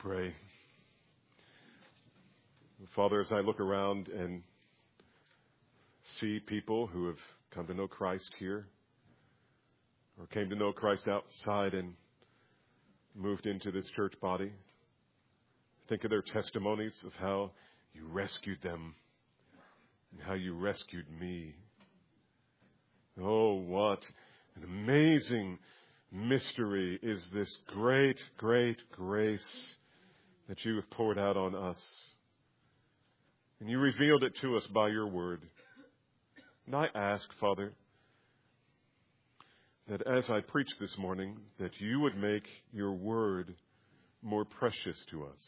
Pray. Father, as I look around and see people who have come to know Christ here, or came to know Christ outside and moved into this church body, think of their testimonies of how you rescued them and how you rescued me. Oh, what an amazing mystery is this great, great grace that you have poured out on us. And you revealed it to us by your word. And I ask, Father, that as I preach this morning, that you would make your word more precious to us.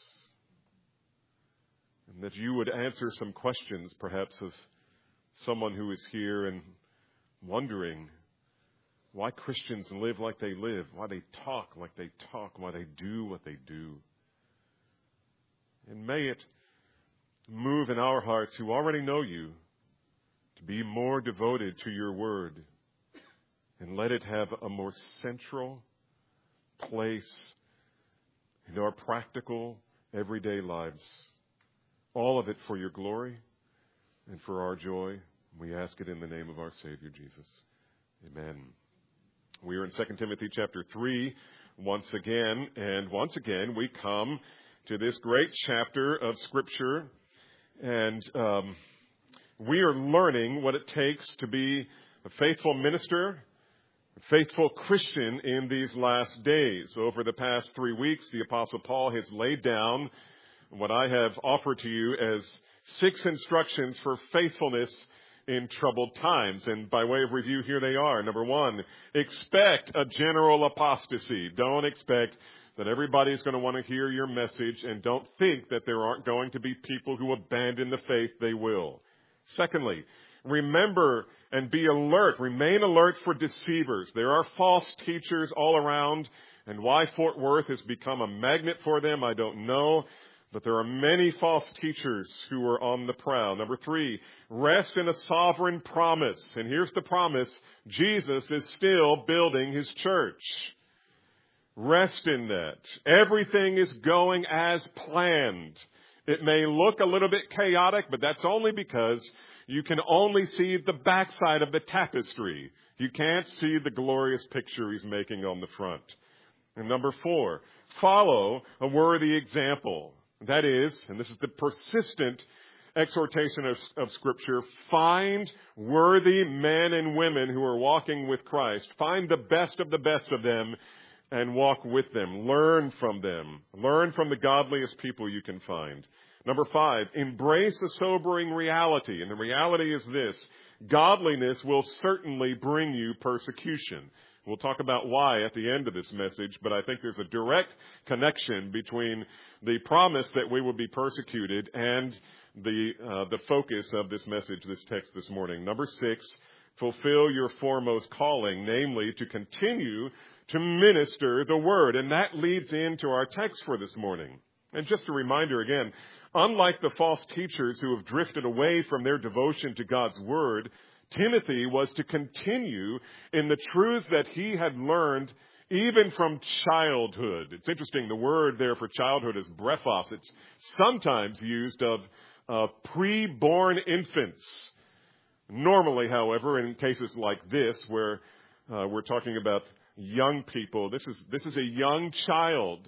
And that you would answer some questions, perhaps, of someone who is here and wondering why Christians live like they live, why they talk like they talk, why they do what they do. And may it move in our hearts who already know you to be more devoted to your word, and let it have a more central place in our practical, everyday lives. All of it for your glory and for our joy. We ask it in the name of our Savior, Jesus. Amen. We are in 2 Timothy chapter 3 once again, and once again we come to this great chapter of Scripture, and we are learning what it takes to be a faithful minister, a faithful Christian in these last days. Over the past 3 weeks, the Apostle Paul has laid down what I have offered to you as 6 instructions for faithfulness in troubled times. And by way of review, here they are. Number 1, expect a general apostasy. Don't expect that everybody's going to want to hear your message, and don't think that there aren't going to be people who abandon the faith. They will. Secondly, remember and be alert. Remain alert for deceivers. There are false teachers all around, and why Fort Worth has become a magnet for them, I don't know. But there are many false teachers who are on the prowl. Number 3, rest in a sovereign promise. And here's the promise. Jesus is still building his church. Rest in that. Everything is going as planned. It may look a little bit chaotic, but that's only because you can only see the backside of the tapestry. You can't see the glorious picture he's making on the front. And number 4, follow a worthy example. That is, and this is the persistent exhortation of Scripture, find worthy men and women who are walking with Christ. Find the best of them and walk with them. Learn from them. Learn from the godliest people you can find. Number 5, embrace a sobering reality. And the reality is this: godliness will certainly bring you persecution. We'll talk about why at the end of this message, but I think there's a direct connection between the promise that we will be persecuted and the focus of this message, this text this morning. Number 6, fulfill your foremost calling, namely to continue to minister the word. And that leads into our text for this morning. And just a reminder again, unlike the false teachers who have drifted away from their devotion to God's word, Timothy was to continue in the truth that he had learned even from childhood. It's interesting, the word there for childhood is brephos. It's sometimes used of pre-born infants. Normally, however, in cases like this, where we're talking about young people, this is a young child.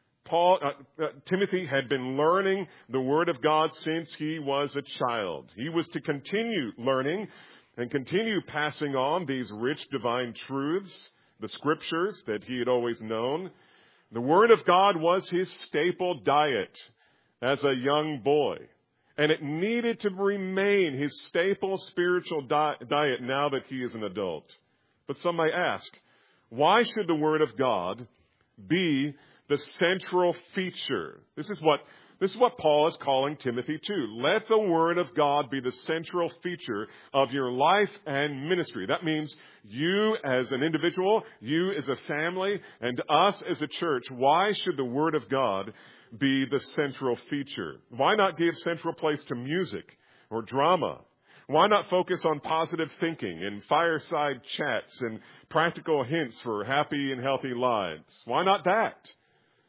Timothy had been learning the Word of God since he was a child. He was to continue learning and continue passing on these rich divine truths, the Scriptures that he had always known. The Word of God was his staple diet as a young boy, and it needed to remain his staple spiritual diet now that he is an adult. But some may ask, why should the Word of God be the central feature? This is what Paul is calling Timothy to. Let the Word of God be the central feature of your life and ministry. That means you as an individual, you as a family, and us as a church. Why should the Word of God be the central feature? Why not give central place to music or drama? Why not focus on positive thinking and fireside chats and practical hints for happy and healthy lives? Why not that?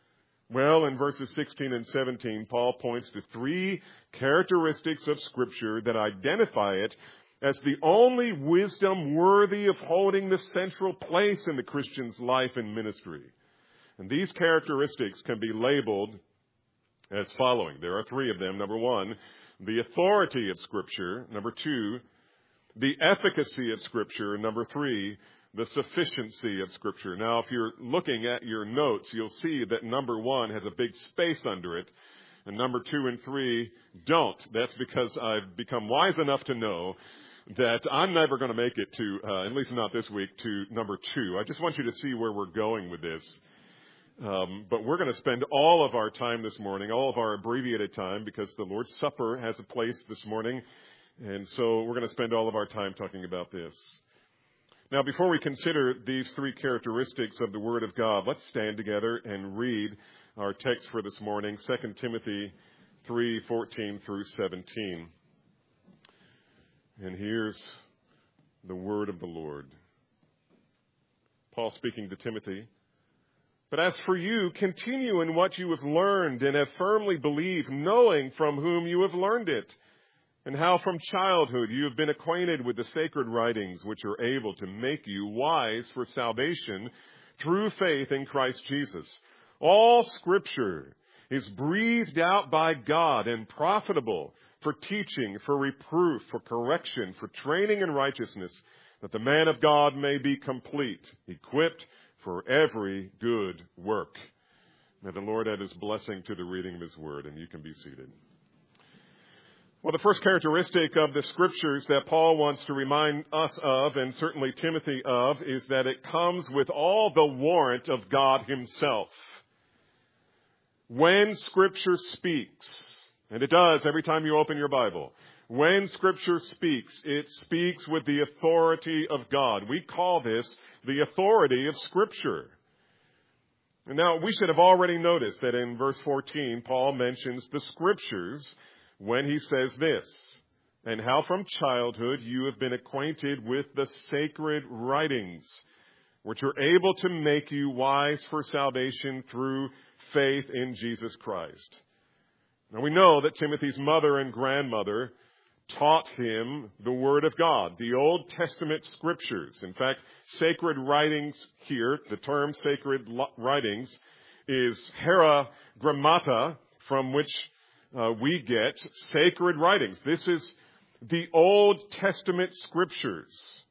Well, in verses 16 and 17, Paul points to three characteristics of Scripture that identify it as the only wisdom worthy of holding the central place in the Christian's life and ministry. And these characteristics can be labeled as following. There are three of them. Number one, the authority of Scripture. Number two, the efficacy of Scripture. Number three, the sufficiency of Scripture. Now, if you're looking at your notes, you'll see that number one has a big space under it, and number two and three don't. That's because I've become wise enough to know that I'm never going to make it to, at least not this week, to number two. I just want you to see where we're going with this. But we're going to spend all of our time this morning, all of our abbreviated time, because the Lord's Supper has a place this morning, and so we're going to spend all of our time talking about this. Now, before we consider these three characteristics of the Word of God, let's stand together and read our text for this morning, 2 Timothy 3:14 through 17. And here's the word of the Lord. Paul speaking to Timothy. But as for you, continue in what you have learned and have firmly believed, knowing from whom you have learned it, and how from childhood you have been acquainted with the sacred writings, which are able to make you wise for salvation through faith in Christ Jesus. All Scripture is breathed out by God and profitable for teaching, for reproof, for correction, for training in righteousness, that the man of God may be complete, equipped for every good work. May the Lord add His blessing to the reading of His word, and you can be seated. Well, the first characteristic of the Scriptures that Paul wants to remind us of, and certainly Timothy of, is that it comes with all the warrant of God Himself. When Scripture speaks, and it does every time you open your Bible, when Scripture speaks, it speaks with the authority of God. We call this the authority of Scripture. And now, we should have already noticed that in verse 14, Paul mentions the Scriptures when he says this, and how from childhood you have been acquainted with the sacred writings, which are able to make you wise for salvation through faith in Jesus Christ. Now we know that Timothy's mother and grandmother taught him the Word of God, the Old Testament Scriptures. In fact, sacred writings here, the term sacred writings, is heragrammata, from which we get sacred writings. This is the Old Testament Scriptures.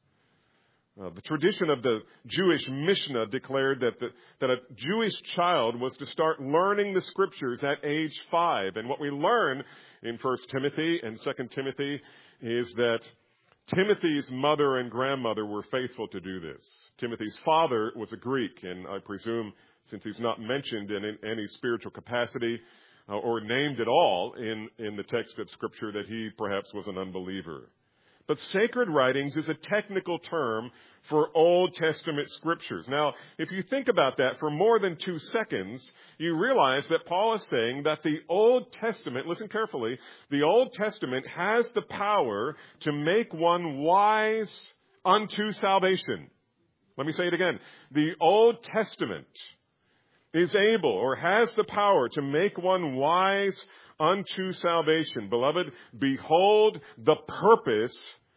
The tradition of the Jewish Mishnah declared that a Jewish child was to start learning the Scriptures at age 5. And what we learn in 1 Timothy and 2 Timothy is that Timothy's mother and grandmother were faithful to do this. Timothy's father was a Greek, and I presume, since he's not mentioned in any spiritual capacity, or named at all in the text of Scripture, that he perhaps was an unbeliever. But sacred writings is a technical term for Old Testament Scriptures. Now, if you think about that for more than 2 seconds, you realize that Paul is saying that the Old Testament, listen carefully, the Old Testament has the power to make one wise unto salvation. Let me say it again. The Old Testament is able or has the power to make one wise unto salvation. Beloved, behold the purpose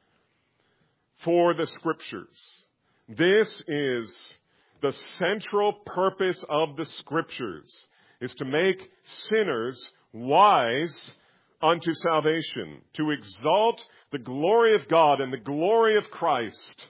for the Scriptures. This is the central purpose of the Scriptures, is to make sinners wise unto salvation, to exalt the glory of God and the glory of Christ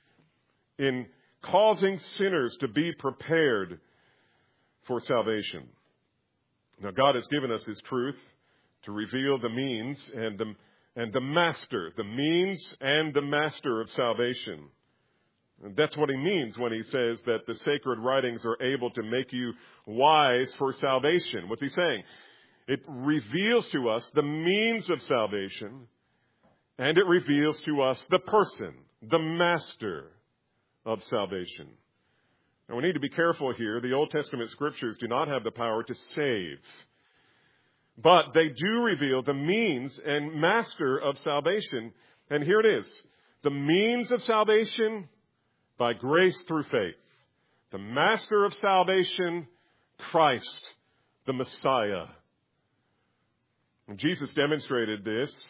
in causing sinners to be prepared for salvation. Now, God has given us His truth to reveal the means and the master, the means and the master of salvation. And that's what He means when He says that the sacred writings are able to make you wise for salvation. What's He saying? It reveals to us the means of salvation, and it reveals to us the person, the master of salvation. Now, we need to be careful here. The Old Testament Scriptures do not have the power to save, but they do reveal the means and master of salvation. And here it is. The means of salvation by grace through faith. The master of salvation, Christ, the Messiah. And Jesus demonstrated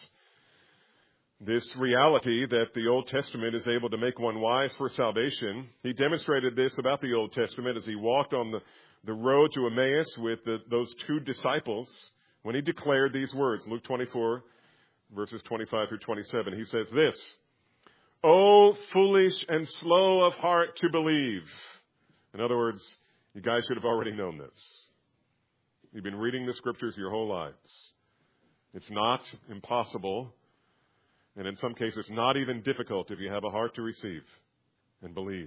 this reality that the Old Testament is able to make one wise for salvation. He demonstrated this about the Old Testament as he walked on the road to Emmaus with those two disciples when he declared these words. Luke 24, verses 25 through 27. He says this, "O foolish and slow of heart to believe." In other words, you guys should have already known this. You've been reading the Scriptures your whole lives. It's not impossible. And in some cases, not even difficult if you have a heart to receive and believe.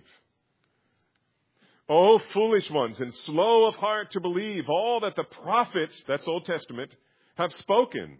O foolish ones and slow of heart to believe all that the prophets, that's Old Testament, have spoken.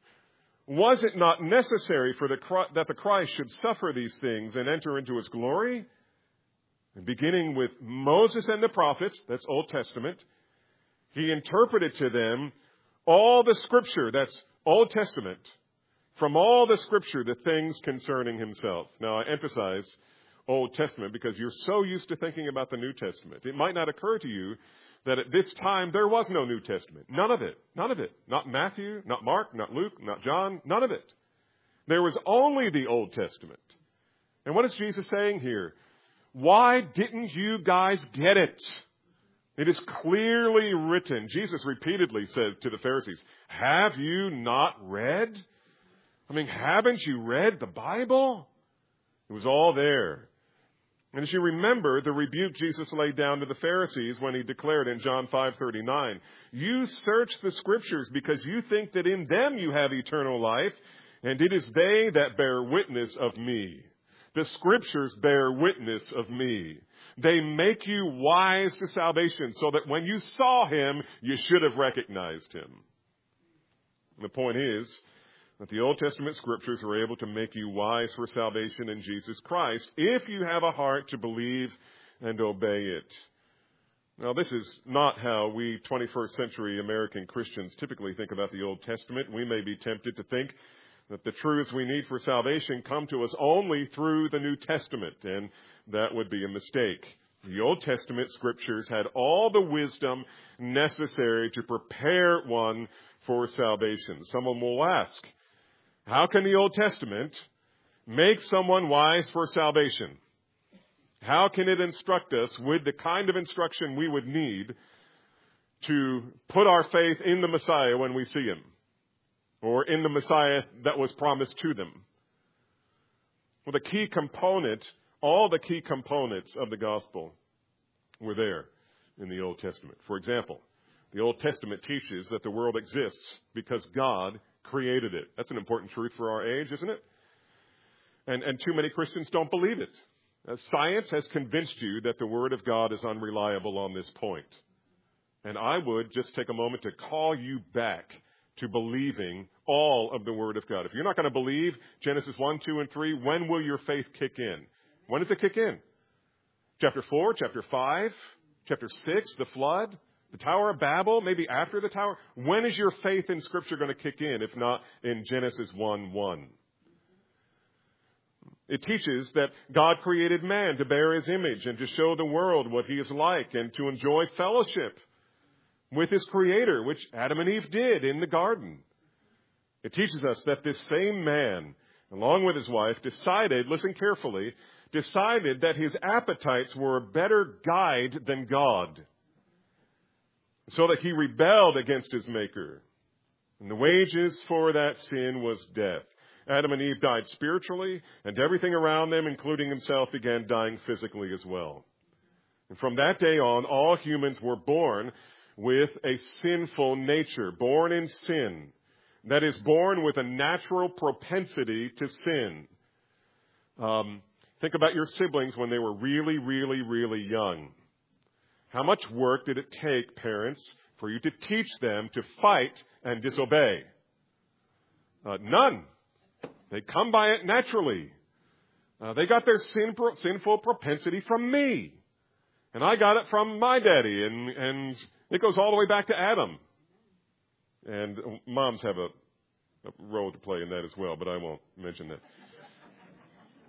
Was it not necessary that the Christ should suffer these things and enter into his glory? And beginning with Moses and the prophets, that's Old Testament, he interpreted to them all the Scripture, that's Old Testament, from all the Scripture, the things concerning himself. Now, I emphasize Old Testament because you're so used to thinking about the New Testament. It might not occur to you that at this time there was no New Testament. None of it. None of it. Not Matthew, not Mark, not Luke, not John. None of it. There was only the Old Testament. And what is Jesus saying here? Why didn't you guys get it? It is clearly written. Jesus repeatedly said to the Pharisees, have you not read? I mean, haven't you read the Bible? It was all there. And as you remember, the rebuke Jesus laid down to the Pharisees when he declared in John 5:39, you search the Scriptures because you think that in them you have eternal life, and it is they that bear witness of me. The Scriptures bear witness of me. They make you wise to salvation so that when you saw him, you should have recognized him. The point is that the Old Testament Scriptures are able to make you wise for salvation in Jesus Christ if you have a heart to believe and obey it. Now, this is not how we 21st century American Christians typically think about the Old Testament. We may be tempted to think that the truths we need for salvation come to us only through the New Testament, and that would be a mistake. The Old Testament Scriptures had all the wisdom necessary to prepare one for salvation. Someone will ask, how can the Old Testament make someone wise for salvation? How can it instruct us with the kind of instruction we would need to put our faith in the Messiah when we see him? Or in the Messiah that was promised to them? Well, the key component, all the key components of the gospel were there in the Old Testament. For example, the Old Testament teaches that the world exists because God created it. That's an important truth for our age, isn't it? And too many Christians don't believe it. Science has convinced you that the Word of God is unreliable on this point. And I would just take a moment to call you back to believing all of the Word of God. If you're not going to believe Genesis 1, 2, and 3, when will your faith kick in? When does it kick in? Chapter 4, chapter 5, chapter 6, the flood, the Tower of Babel, maybe after the Tower? When is your faith in Scripture going to kick in, if not in Genesis 1, 1? It teaches that God created man to bear his image and to show the world what he is like and to enjoy fellowship with his Creator, which Adam and Eve did in the garden. It teaches us that this same man, along with his wife, decided, listen carefully, decided that his appetites were a better guide than God, so that he rebelled against his Maker. And the wages for that sin was death. Adam and Eve died spiritually, and everything around them, including himself, began dying physically as well. And from that day on, all humans were born with a sinful nature, born in sin. That is, born with a natural propensity to sin. Think about your siblings when they were really, really, really young. How much work did it take, parents, for you to teach them to fight and disobey? None. They come by it naturally. They got their sinful propensity from me. And I got it from my daddy, and it goes all the way back to Adam. And moms have a role to play in that as well, but I won't mention that.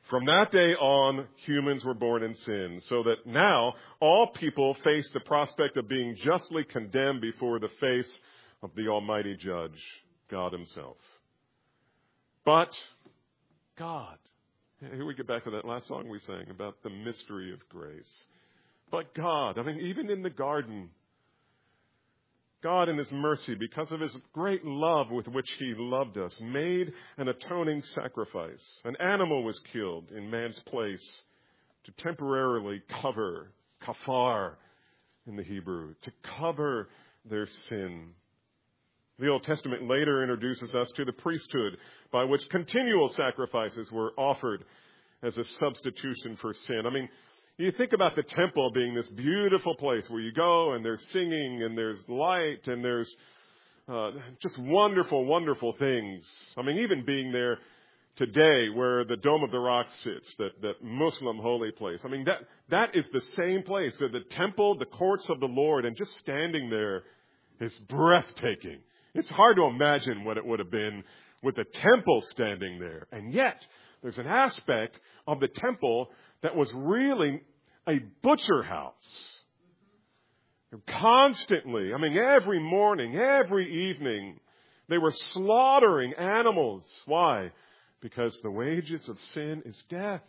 From that day on, humans were born in sin, so that now all people face the prospect of being justly condemned before the face of the Almighty Judge, God Himself. But God, here we get back to that last song we sang about the mystery of grace. But God, even in the garden, God in His mercy, because of His great love with which He loved us, made an atoning sacrifice. An animal was killed in man's place to temporarily cover, kafar in the Hebrew, to cover their sin. The Old Testament later introduces us to the priesthood by which continual sacrifices were offered as a substitution for sin. You think about the temple being this beautiful place where you go and there's singing and there's light and there's just wonderful, wonderful things. Even being there today where the Dome of the Rock sits, that Muslim holy place. That is the same place. So the temple, the courts of the Lord, and just standing there is breathtaking. It's hard to imagine what it would have been with the temple standing there. And yet, there's an aspect of the temple that was really a butcher house. Constantly, every morning, every evening, they were slaughtering animals. Why? Because the wages of sin is death.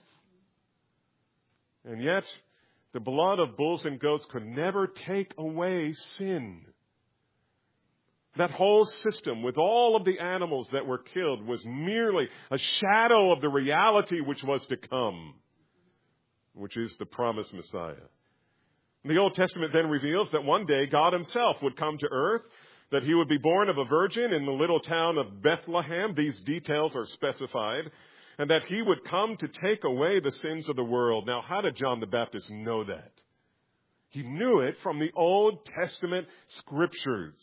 And yet, the blood of bulls and goats could never take away sin. That whole system with all of the animals that were killed was merely a shadow of the reality which was to come, which is the promised Messiah. The Old Testament then reveals that one day God Himself would come to earth, that He would be born of a virgin in the little town of Bethlehem. These details are specified. And that He would come to take away the sins of the world. Now, how did John the Baptist know that? He knew it from the Old Testament scriptures.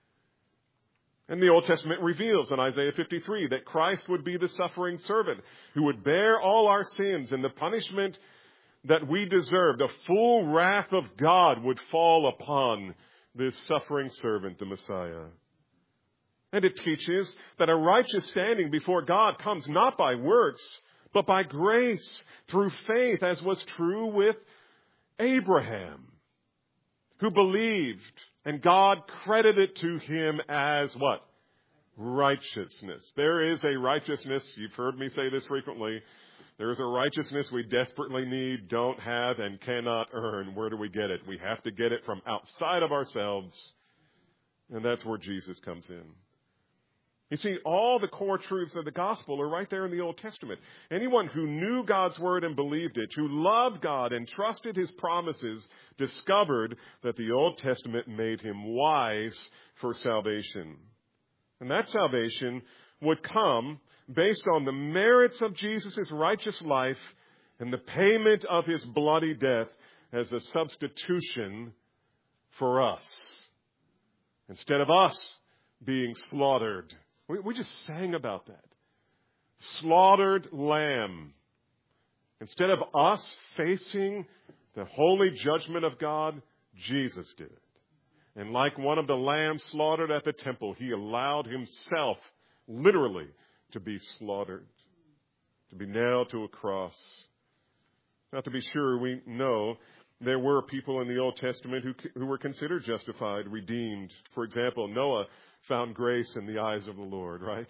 And the Old Testament reveals in Isaiah 53 that Christ would be the suffering servant who would bear all our sins, and the punishment that we deserve, the full wrath of God, would fall upon this suffering servant, the Messiah. And it teaches that a righteous standing before God comes not by works, but by grace, through faith, as was true with Abraham, who believed, and God credited to him as what? Righteousness. There is a righteousness, you've heard me say this frequently, there is a righteousness we desperately need, don't have, and cannot earn. Where do we get it? We have to get it from outside of ourselves, and that's where Jesus comes in. You see, all the core truths of the gospel are right there in the Old Testament. Anyone who knew God's word and believed it, who loved God and trusted His promises, discovered that the Old Testament made him wise for salvation. And that salvation would come based on the merits of Jesus' righteous life and the payment of His bloody death as a substitution for us. Instead of us being slaughtered. We just sang about that. Slaughtered lamb. Instead of us facing the holy judgment of God, Jesus did it. And like one of the lambs slaughtered at the temple, He allowed Himself, literally, to be slaughtered, to be nailed to a cross. Now, to be sure, we know there were people in the Old Testament who were considered justified, redeemed. For example, Noah found grace in the eyes of the Lord, right?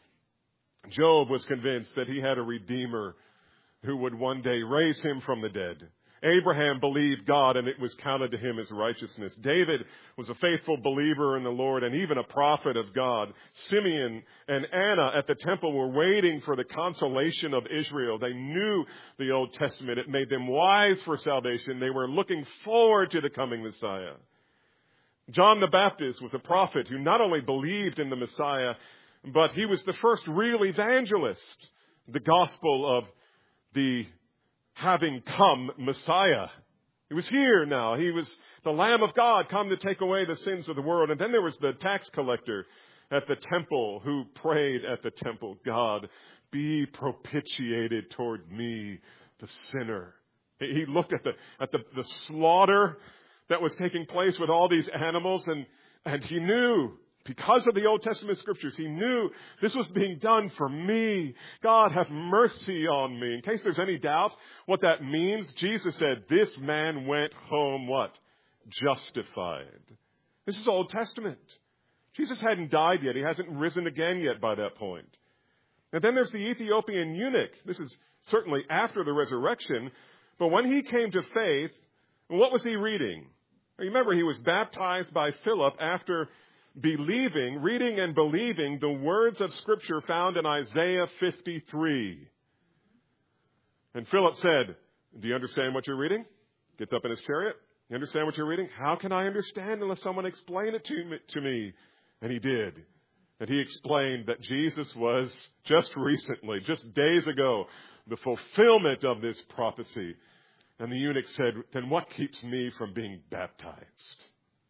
Job was convinced that he had a Redeemer who would one day raise him from the dead. Abraham believed God, and it was counted to him as righteousness. David was a faithful believer in the Lord and even a prophet of God. Simeon and Anna at the temple were waiting for the consolation of Israel. They knew the Old Testament. It made them wise for salvation. They were looking forward to the coming Messiah. John the Baptist was a prophet who not only believed in the Messiah, but he was the first real evangelist. The gospel of the having come Messiah. He was here now. He was the Lamb of God come to take away the sins of the world. And then there was the tax collector at the temple who prayed at the temple, God, be propitiated toward me, the sinner. He looked at the slaughter that was taking place with all these animals, and he knew Because of the Old Testament scriptures, he knew this was being done for me. God, have mercy on me. In case there's any doubt what that means, Jesus said, this man went home what? Justified. This is Old Testament. Jesus hadn't died yet. He hasn't risen again yet by that point. And then there's the Ethiopian eunuch. This is certainly after the resurrection. But when he came to faith, what was he reading? Remember, he was baptized by Philip after reading and believing the words of Scripture found in Isaiah 53. And Philip said, do you understand what you're reading? Gets up in his chariot. You understand what you're reading? How can I understand unless someone explain it to me? And he did. And he explained that Jesus was just recently, just days ago, the fulfillment of this prophecy. And the eunuch said, then what keeps me from being baptized?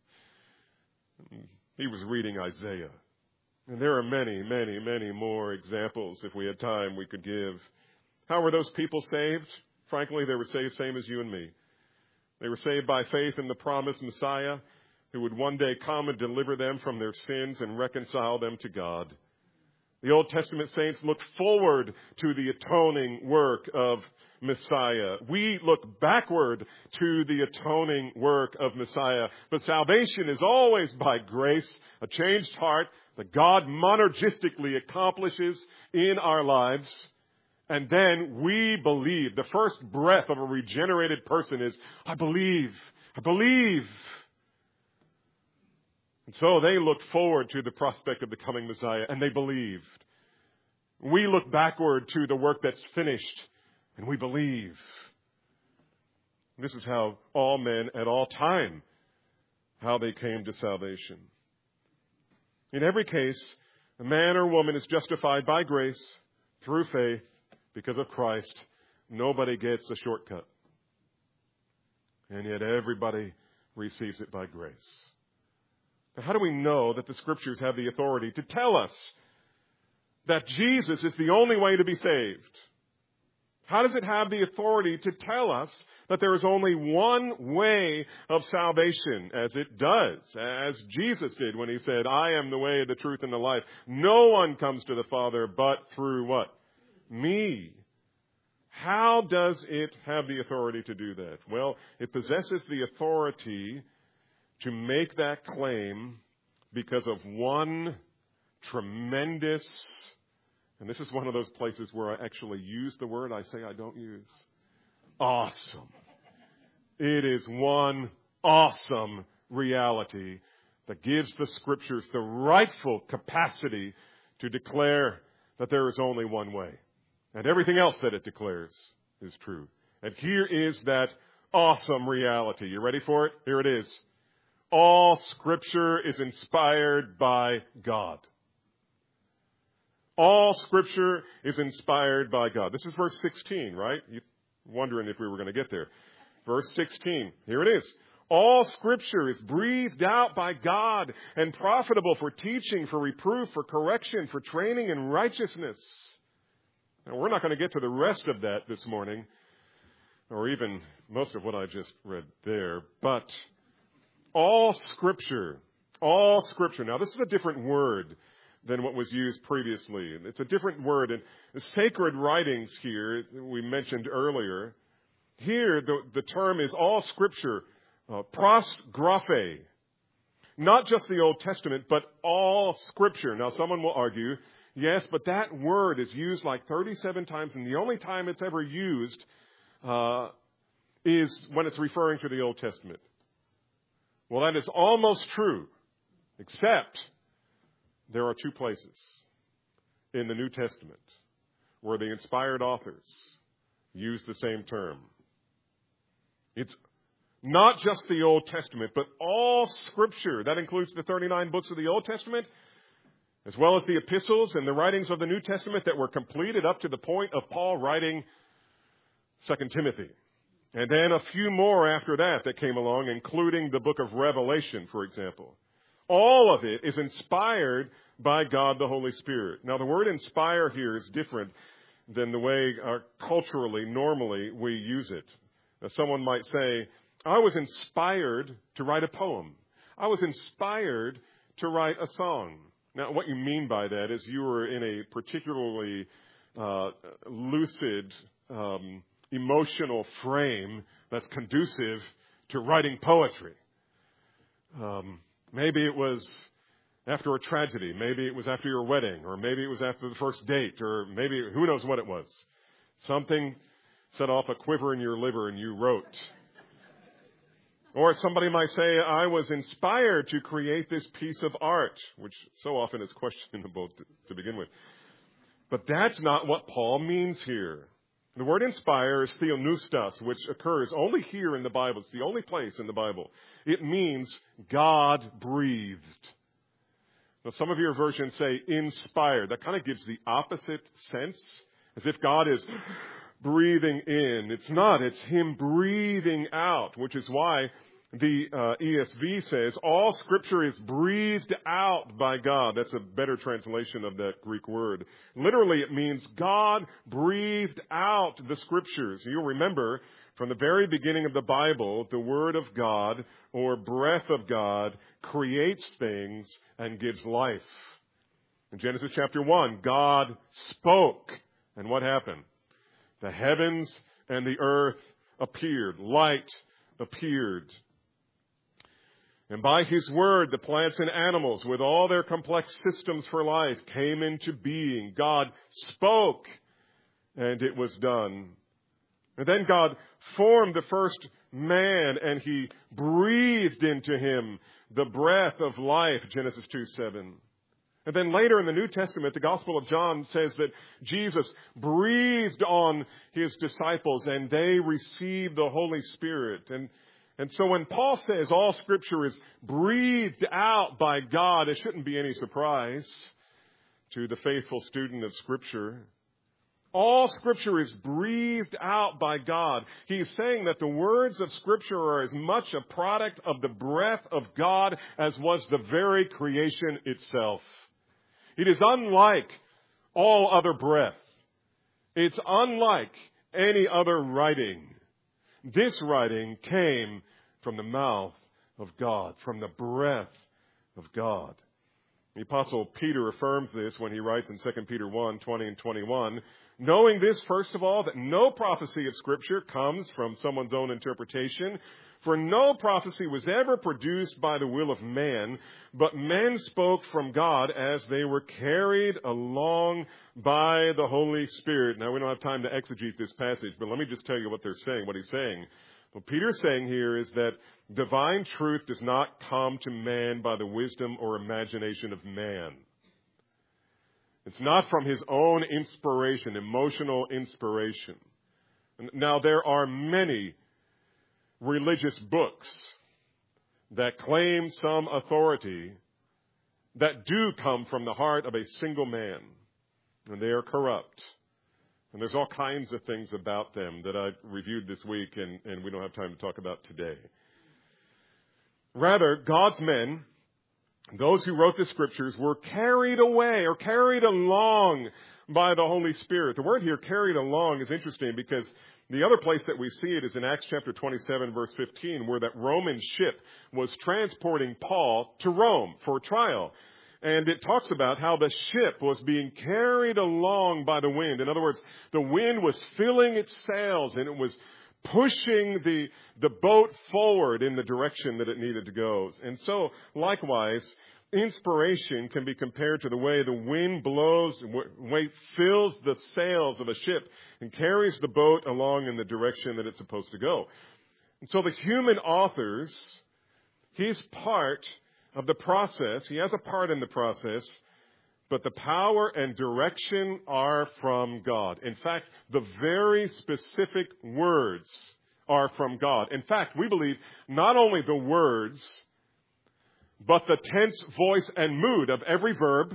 He was reading Isaiah. And there are many, many, many more examples, if we had time, we could give. How were those people saved? Frankly, they were saved same as you and me. They were saved by faith in the promised Messiah who would one day come and deliver them from their sins and reconcile them to God. The Old Testament saints looked forward to the atoning work of Messiah. We look backward to the atoning work of Messiah. But salvation is always by grace, a changed heart that God monergistically accomplishes in our lives. And then we believe. The first breath of a regenerated person is, I believe, I believe. And so they looked forward to the prospect of the coming Messiah, and they believed. We look backward to the work that's finished, and we believe. This is how all men at all time, how they came to salvation. In every case, a man or woman is justified by grace through faith because of Christ. Nobody gets a shortcut. And yet everybody receives it by grace. Now, how do we know that the Scriptures have the authority to tell us that Jesus is the only way to be saved? How does it have the authority to tell us that there is only one way of salvation, as it does, as Jesus did when he said, I am the way, the truth, and the life. No one comes to the Father but through what? Me. How does it have the authority to do that? Well, it possesses the authority to make that claim because of one tremendous, and this is one of those places where I actually use the word I say I don't use. Awesome. It is one awesome reality that gives the Scriptures the rightful capacity to declare that there is only one way. And everything else that it declares is true. And here is that awesome reality. You ready for it? Here it is. All Scripture is inspired by God. All Scripture is inspired by God. This is verse 16, right? You're wondering if we were going to get there. Verse 16. Here it is. All Scripture is breathed out by God and profitable for teaching, for reproof, for correction, for training in righteousness. Now, we're not going to get to the rest of that this morning, or even most of what I just read there, but all Scripture. Now, this is a different word than what was used previously. It's a different word. And the sacred writings here, we mentioned earlier, here the term is all Scripture, pros graphe. Not just the Old Testament, but all Scripture. Now, someone will argue, yes, but that word is used like 37 times, and the only time it's ever used is when it's referring to the Old Testament. Well, that is almost true, except there are two places in the New Testament where the inspired authors use the same term. It's not just the Old Testament, but all Scripture. That includes the 39 books of the Old Testament, as well as the epistles and the writings of the New Testament that were completed up to the point of Paul writing 2 Timothy. And then a few more after that came along, including the book of Revelation, for example. All of it is inspired by God the Holy Spirit. Now, the word inspire here is different than the way culturally, normally, we use it. Now, someone might say, I was inspired to write a poem. I was inspired to write a song. Now, what you mean by that is you were in a particularly lucid, emotional frame that's conducive to writing poetry. Maybe it was after a tragedy. Maybe it was after your wedding, or maybe it was after the first date, or maybe who knows what it was. Something set off a quiver in your liver and you wrote. Or somebody might say, I was inspired to create this piece of art, which so often is questionable to begin with. But that's not what Paul means here. The word inspire is theopneustos, which occurs only here in the Bible. It's the only place in the Bible. It means God breathed. Now, some of your versions say inspired. That kind of gives the opposite sense, as if God is breathing in. It's not. It's Him breathing out, which is why the ESV says all Scripture is breathed out by God. That's a better translation of that Greek word. Literally, it means God breathed out the Scriptures. You'll remember from the very beginning of the Bible, the Word of God or breath of God creates things and gives life. In Genesis chapter 1, God spoke. And what happened? The heavens and the earth appeared. Light appeared. And by His word, the plants and animals, with all their complex systems for life, came into being. God spoke, and it was done. And then God formed the first man, and He breathed into him the breath of life, Genesis 2:7. And then later in the New Testament, the Gospel of John says that Jesus breathed on His disciples, and they received the Holy Spirit. And so when Paul says all Scripture is breathed out by God, it shouldn't be any surprise to the faithful student of Scripture. All Scripture is breathed out by God. He's saying that the words of Scripture are as much a product of the breath of God as was the very creation itself. It is unlike all other breath. It's unlike any other writing. This writing came from the mouth of God, from the breath of God. The Apostle Peter affirms this when he writes in 2 Peter 1:20 and 21, knowing this, first of all, that no prophecy of Scripture comes from someone's own interpretation, for no prophecy was ever produced by the will of man, but men spoke from God as they were carried along by the Holy Spirit. Now, we don't have time to exegete this passage, but let me just tell you what they're saying, what he's saying. What Peter's saying here is that divine truth does not come to man by the wisdom or imagination of man. It's not from his own inspiration, emotional inspiration. Now, there are many religious books that claim some authority that do come from the heart of a single man, and they are corrupt. And there's all kinds of things about them that I've reviewed this week, and we don't have time to talk about today. Rather, God's men, those who wrote the Scriptures, were carried away or carried along by the Holy Spirit. The word here, carried along, is interesting because the other place that we see it is in Acts chapter 27, verse 15, where that Roman ship was transporting Paul to Rome for trial. And it talks about how the ship was being carried along by the wind. In other words, the wind was filling its sails and it was pushing the boat forward in the direction that it needed to go. And so, likewise, inspiration can be compared to the way the wind blows, the way it fills the sails of a ship and carries the boat along in the direction that it's supposed to go. And so the human authors, he's part of the process. He has a part in the process, but the power and direction are from God. In fact, the very specific words are from God. In fact, we believe not only the words, but the tense, voice, and mood of every verb.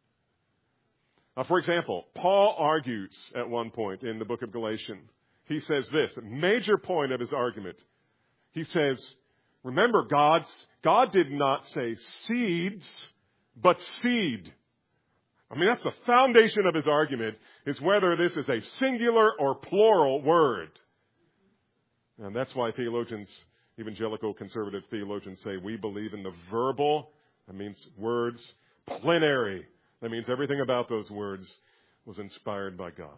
For example, Paul argues at one point in the book of Galatians. He says this, a major point of his argument. He says, remember, God did not say seeds, but seed. I mean, that's the foundation of his argument, is whether this is a singular or plural word. And that's why theologians, evangelical conservative theologians, say we believe in the verbal That means words plenary. That means everything about those words was inspired by God.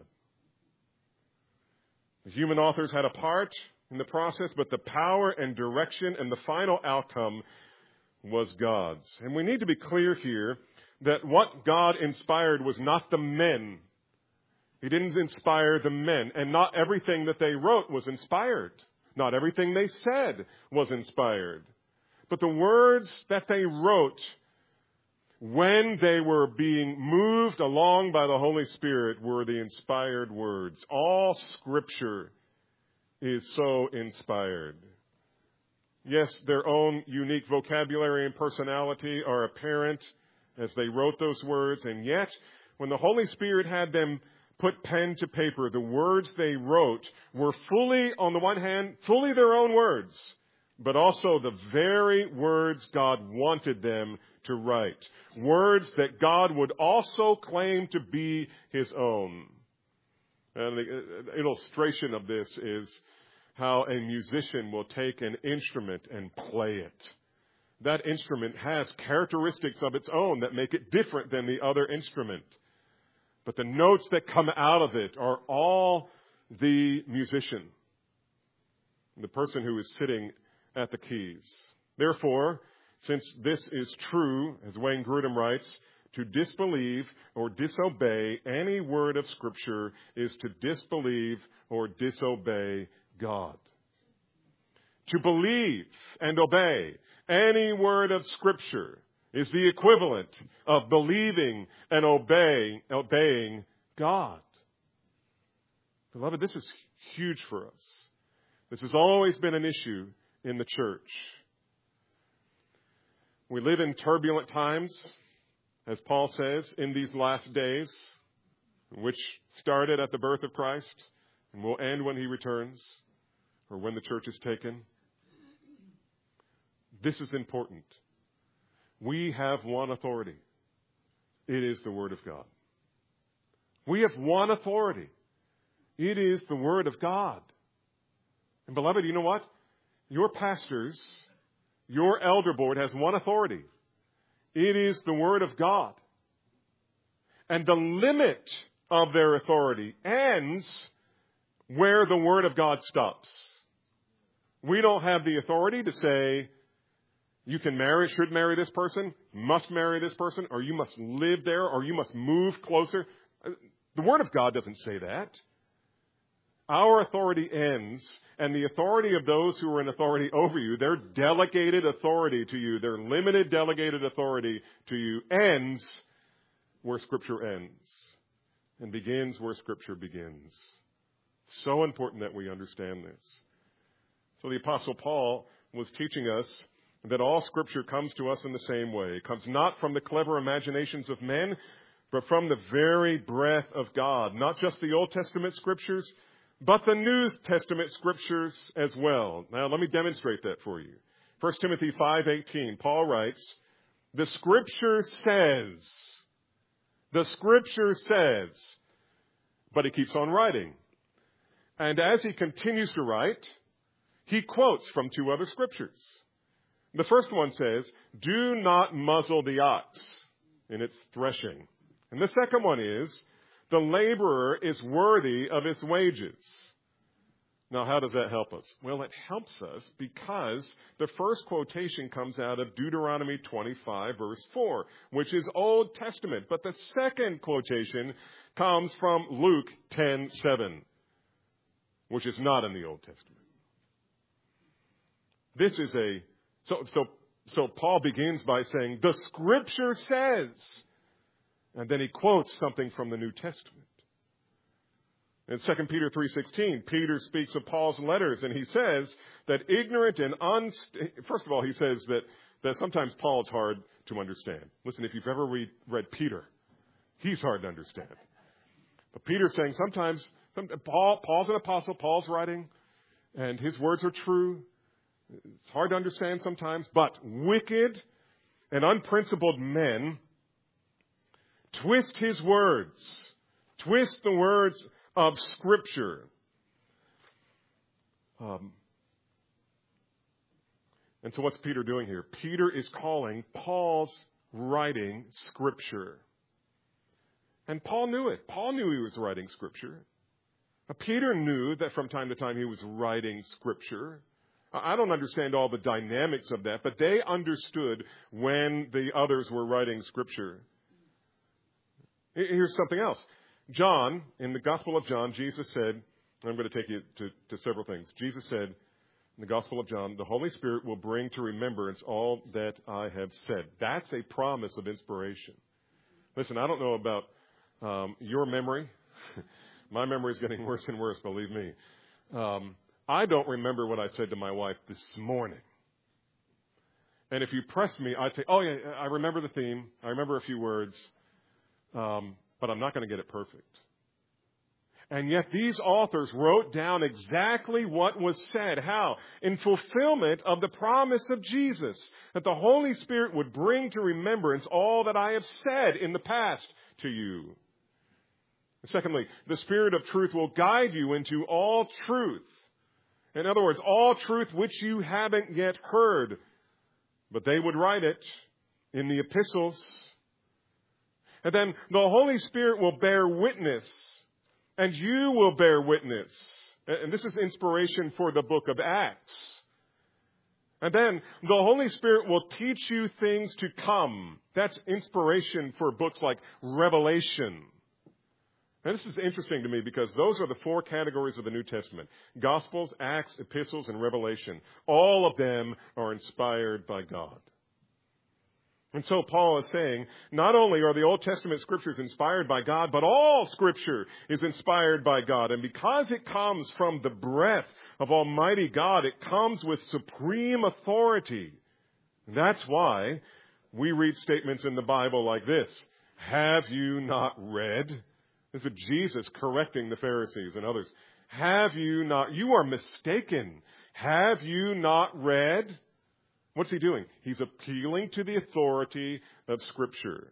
The human authors had a part in the process, but the power and direction and the final outcome was God's. And we need to be clear here that what God inspired was not the men. He didn't inspire the men, and not everything that they wrote was inspired. Not everything they said was inspired. But the words that they wrote, when they were being moved along by the Holy Spirit, were the inspired words. All Scripture is so inspired. Yes, their own unique vocabulary and personality are apparent as they wrote those words, and yet, when the Holy Spirit had them put pen to paper, the words they wrote were fully, on the one hand, fully their own words, but also the very words God wanted them to write. Words that God would also claim to be His own. And the illustration of this is how a musician will take an instrument and play it. That instrument has characteristics of its own that make it different than the other instrument. But the notes that come out of it are all the musician, the person who is sitting at the keys. Therefore, since this is true, as Wayne Grudem writes, to disbelieve or disobey any word of Scripture is to disbelieve or disobey God. To believe and obey any word of Scripture is the equivalent of believing and obeying God. Beloved, this is huge for us. This has always been an issue in the church. We live in turbulent times, as Paul says, in these last days, which started at the birth of Christ and will end when He returns or when the church is taken. This is important. We have one authority. It is the Word of God. We have one authority. It is the Word of God. And beloved, you know what? Your pastors, your elder board has one authority. It is the Word of God. And the limit of their authority ends where the Word of God stops. We don't have the authority to say, you can marry, should marry this person, must marry this person, or you must live there, or you must move closer. The Word of God doesn't say that. Our authority ends, and the authority of those who are in authority over you, their delegated authority to you, their limited delegated authority to you, ends where Scripture ends and begins where Scripture begins. So important that we understand this. So the Apostle Paul was teaching us that all Scripture comes to us in the same way. It comes not from the clever imaginations of men, but from the very breath of God. Not just the Old Testament Scriptures, but the New Testament Scriptures as well. Now, let me demonstrate that for you. 1 Timothy 5:18, Paul writes, the Scripture says, but he keeps on writing. And as he continues to write, he quotes from two other Scriptures. The first one says, do not muzzle the ox in its threshing. And the second one is, the laborer is worthy of his wages. Now, how does that help us? Well, it helps us because the first quotation comes out of Deuteronomy 25, verse 4, which is Old Testament. But the second quotation comes from Luke 10:7, which is not in the Old Testament. This is So Paul begins by saying, the Scripture says, and then he quotes something from the New Testament. In 2 Peter 3:16, Peter speaks of Paul's letters, and he says that ignorant and first of all, he says that sometimes Paul is hard to understand. Listen, if you've ever read Peter, he's hard to understand. But Peter's saying sometimes Paul's an apostle, Paul's writing, and his words are true. It's hard to understand sometimes, but wicked and unprincipled men twist his words, twist the words of Scripture. And so what's Peter doing here? Peter is calling Paul's writing Scripture. And Paul knew it. Paul knew he was writing Scripture. Peter knew that from time to time he was writing Scripture. I don't understand all the dynamics of that, but they understood when the others were writing Scripture. Here's something else. John, in the Gospel of John, Jesus said, I'm going to take you to several things. Jesus said in the Gospel of John, the Holy Spirit will bring to remembrance all that I have said. That's a promise of inspiration. Listen, I don't know about your memory. My memory is getting worse and worse, believe me. I don't remember what I said to my wife this morning. And if you press me, I'd say, oh, yeah, I remember the theme. I remember a few words. But I'm not going to get it perfect. And yet these authors wrote down exactly what was said. How? In fulfillment of the promise of Jesus, that the Holy Spirit would bring to remembrance all that I have said in the past to you. Secondly, the Spirit of truth will guide you into all truth. In other words, all truth which you haven't yet heard. But they would write it in the epistles. And then the Holy Spirit will bear witness. And you will bear witness. And this is inspiration for the book of Acts. And then the Holy Spirit will teach you things to come. That's inspiration for books like Revelation. And this is interesting to me because those are the four categories of the New Testament. Gospels, Acts, Epistles, and Revelation. All of them are inspired by God. And so Paul is saying, not only are the Old Testament Scriptures inspired by God, but all Scripture is inspired by God. And because it comes from the breath of Almighty God, it comes with supreme authority. That's why we read statements in the Bible like this. Have you not read? This is Jesus correcting the Pharisees and others. Have you not? You are mistaken. Have you not read? What's he doing? He's appealing to the authority of Scripture.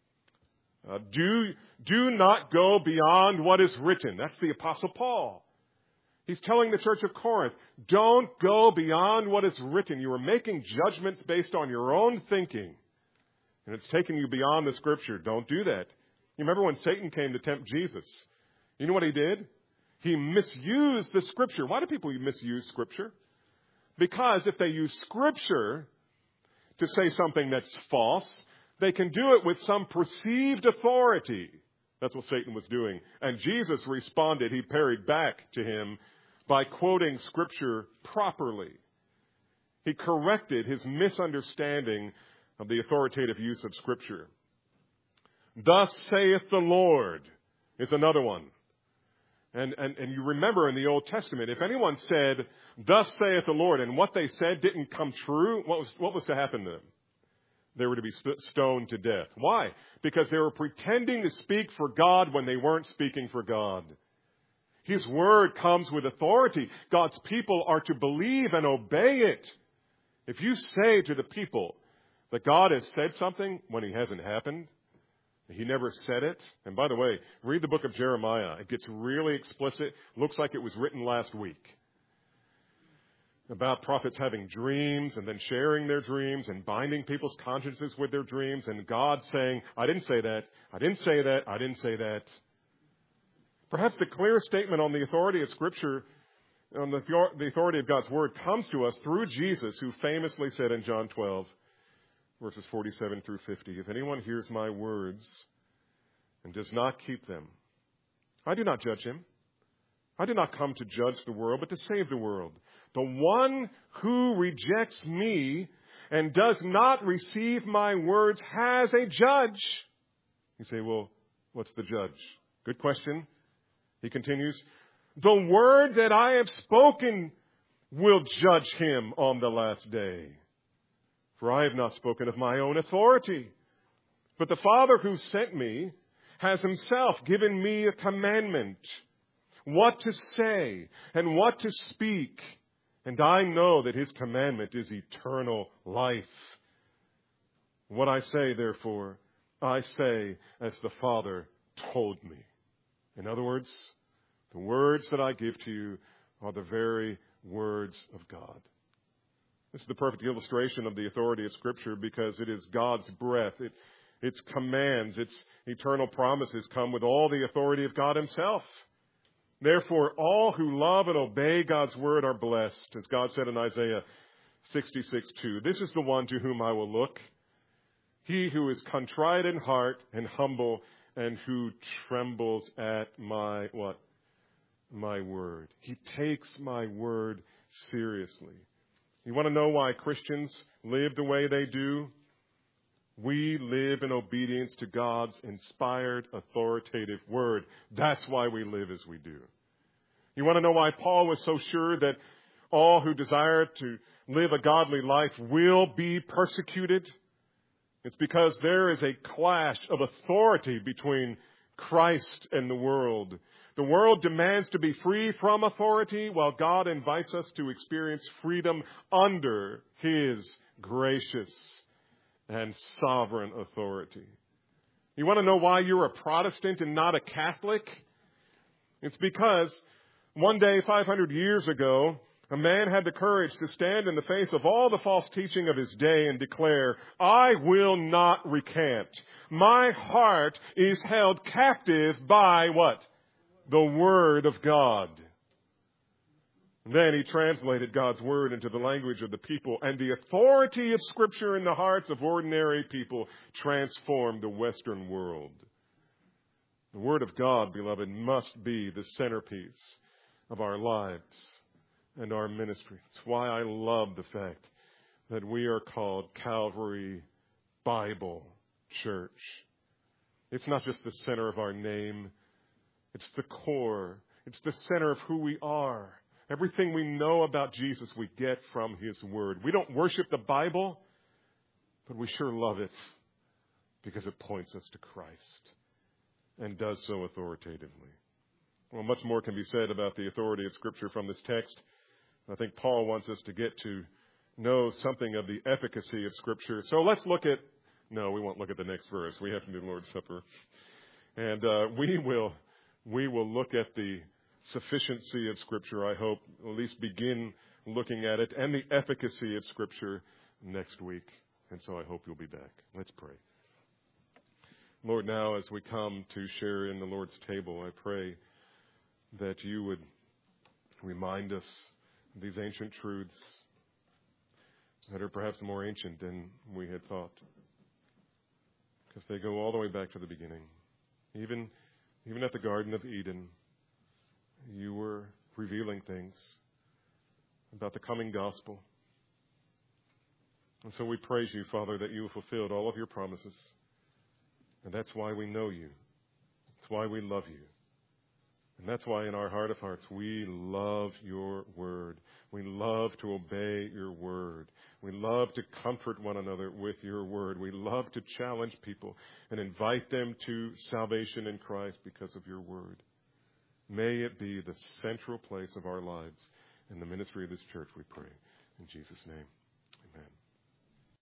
Do not go beyond what is written. That's the Apostle Paul. He's telling the church of Corinth, don't go beyond what is written. You are making judgments based on your own thinking. And it's taking you beyond the Scripture. Don't do that. You remember when Satan came to tempt Jesus? You know what he did? He misused the Scripture. Why do people misuse Scripture? Because if they use Scripture to say something that's false, they can do it with some perceived authority. That's what Satan was doing. And Jesus responded. He parried back to him by quoting Scripture properly. He corrected his misunderstanding of the authoritative use of Scripture. Thus saith the Lord is another one. And you remember in the Old Testament, if anyone said, thus saith the Lord, and what they said didn't come true, what was to happen to them? They were to be stoned to death. Why? Because they were pretending to speak for God when they weren't speaking for God. His word comes with authority. God's people are to believe and obey it. If you say to the people that God has said something when he hasn't happened, he never said it. And by the way, read the book of Jeremiah. It gets really explicit. Looks like it was written last week. About prophets having dreams and then sharing their dreams and binding people's consciences with their dreams. And God saying, I didn't say that. I didn't say that. I didn't say that. Perhaps the clearest statement on the authority of Scripture, on the authority of God's Word, comes to us through Jesus, who famously said in John 12, verses 47 through 50, if anyone hears my words and does not keep them, I do not judge him. I did not come to judge the world, but to save the world. The one who rejects me and does not receive my words has a judge. You say, well, what's the judge? Good question. He continues, the word that I have spoken will judge him on the last day. For I have not spoken of my own authority, but the Father who sent me has himself given me a commandment, what to say and what to speak. And I know that his commandment is eternal life. What I say, therefore, I say as the Father told me. In other words, the words that I give to you are the very words of God. This is the perfect illustration of the authority of Scripture because it is God's breath. Its commands, its eternal promises come with all the authority of God himself. Therefore, all who love and obey God's word are blessed, as God said in Isaiah 66:2. This is the one to whom I will look, he who is contrite in heart and humble, and who trembles at my, what? My word. He takes my word seriously. You want to know why Christians live the way they do? We live in obedience to God's inspired, authoritative word. That's why we live as we do. You want to know why Paul was so sure that all who desire to live a godly life will be persecuted? It's because there is a clash of authority between Christ and the world. The world demands to be free from authority, while God invites us to experience freedom under his gracious and sovereign authority. You want to know why you're a Protestant and not a Catholic? It's because one day, 500 years ago, a man had the courage to stand in the face of all the false teaching of his day and declare, I will not recant. My heart is held captive by what? The Word of God. Then he translated God's Word into the language of the people, and the authority of Scripture in the hearts of ordinary people transformed the Western world. The Word of God, beloved, must be the centerpiece of our lives and our ministry. It's why I love the fact that we are called Calvary Bible Church. It's not just the center of our name. It's the core. It's the center of who we are. Everything we know about Jesus we get from his word. We don't worship the Bible, but we sure love it because it points us to Christ and does so authoritatively. Well, much more can be said about the authority of Scripture from this text. I think Paul wants us to get to know something of the efficacy of Scripture. So let's look at, no, we won't look at the next verse. We have to do the Lord's Supper. And we will look at the sufficiency of Scripture, I hope, at least begin looking at it, and the efficacy of Scripture next week. And so I hope you'll be back. Let's pray. Lord, now as we come to share in the Lord's table, I pray that you would remind us of these ancient truths that are perhaps more ancient than we had thought, because they go all the way back to the beginning. Even at the Garden of Eden, you were revealing things about the coming gospel. And so we praise you, Father, that you have fulfilled all of your promises. And that's why we know you. That's why we love you. And that's why in our heart of hearts, we love your word. We love to obey your word. We love to comfort one another with your word. We love to challenge people and invite them to salvation in Christ because of your word. May it be the central place of our lives in the ministry of this church, we pray. In Jesus' name, amen.